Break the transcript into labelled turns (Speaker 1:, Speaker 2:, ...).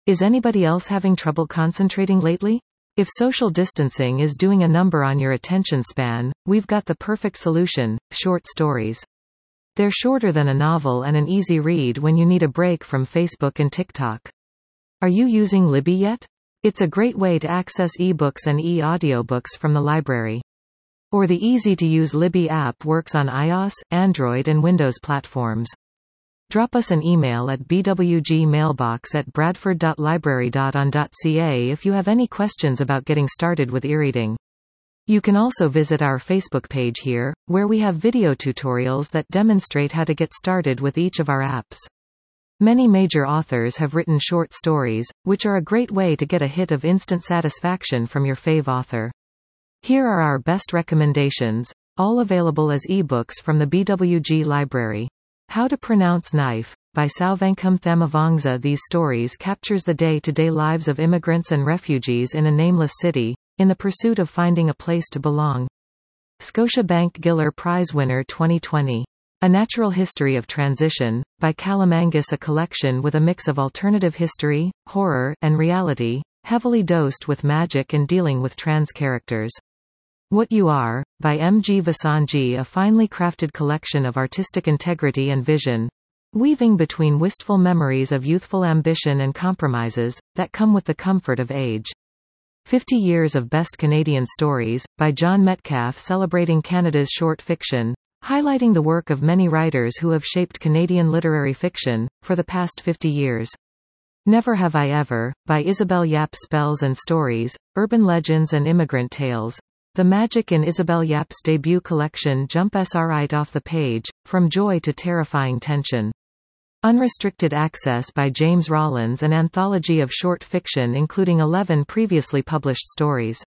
Speaker 1: Is anybody else having trouble concentrating lately? If social distancing is doing a number on your attention span, we've got the perfect solution: short stories. They're shorter than a novel and an easy read when you need a break from Facebook and TikTok. Are you using Libby yet? It's a great way to access ebooks and e-audiobooks from the library. Or the easy-to-use Libby app works on iOS, Android and Windows platforms. Drop us an email at bwgmailbox@bradford.library.on.ca if you have any questions about getting started with e-reading. You can also visit our Facebook page here, where we have video tutorials that demonstrate how to get started with each of our apps. Many major authors have written short stories, which are a great way to get a hit of instant satisfaction from your fave author. Here are our best recommendations, all available as ebooks from the BWG library. How to Pronounce Knife, by Sauvankam Thamavongsa. These stories captures the day-to-day lives of immigrants and refugees in a nameless city, in the pursuit of finding a place to belong. Scotiabank Giller Prize winner 2020. A Natural History of Transition, by Callum Angus. A collection with a mix of alternative history, horror, and reality, heavily dosed with magic and dealing with trans characters. What You Are, by M.G. Vasanji. A finely crafted collection of artistic integrity and vision, weaving between wistful memories of youthful ambition and compromises that come with the comfort of age. 50 Years of Best Canadian Stories, by John Metcalf. Celebrating Canada's short fiction, highlighting the work of many writers who have shaped Canadian literary fiction for the past 50 years. Never Have I Ever, by Isabel Yap. Spells and Stories, Urban Legends and Immigrant Tales. The magic in Isabel Yap's debut collection jumps right off the page, from joy to terrifying tension. Unrestricted Access, by James Rollins. An anthology of short fiction including 11 previously published stories.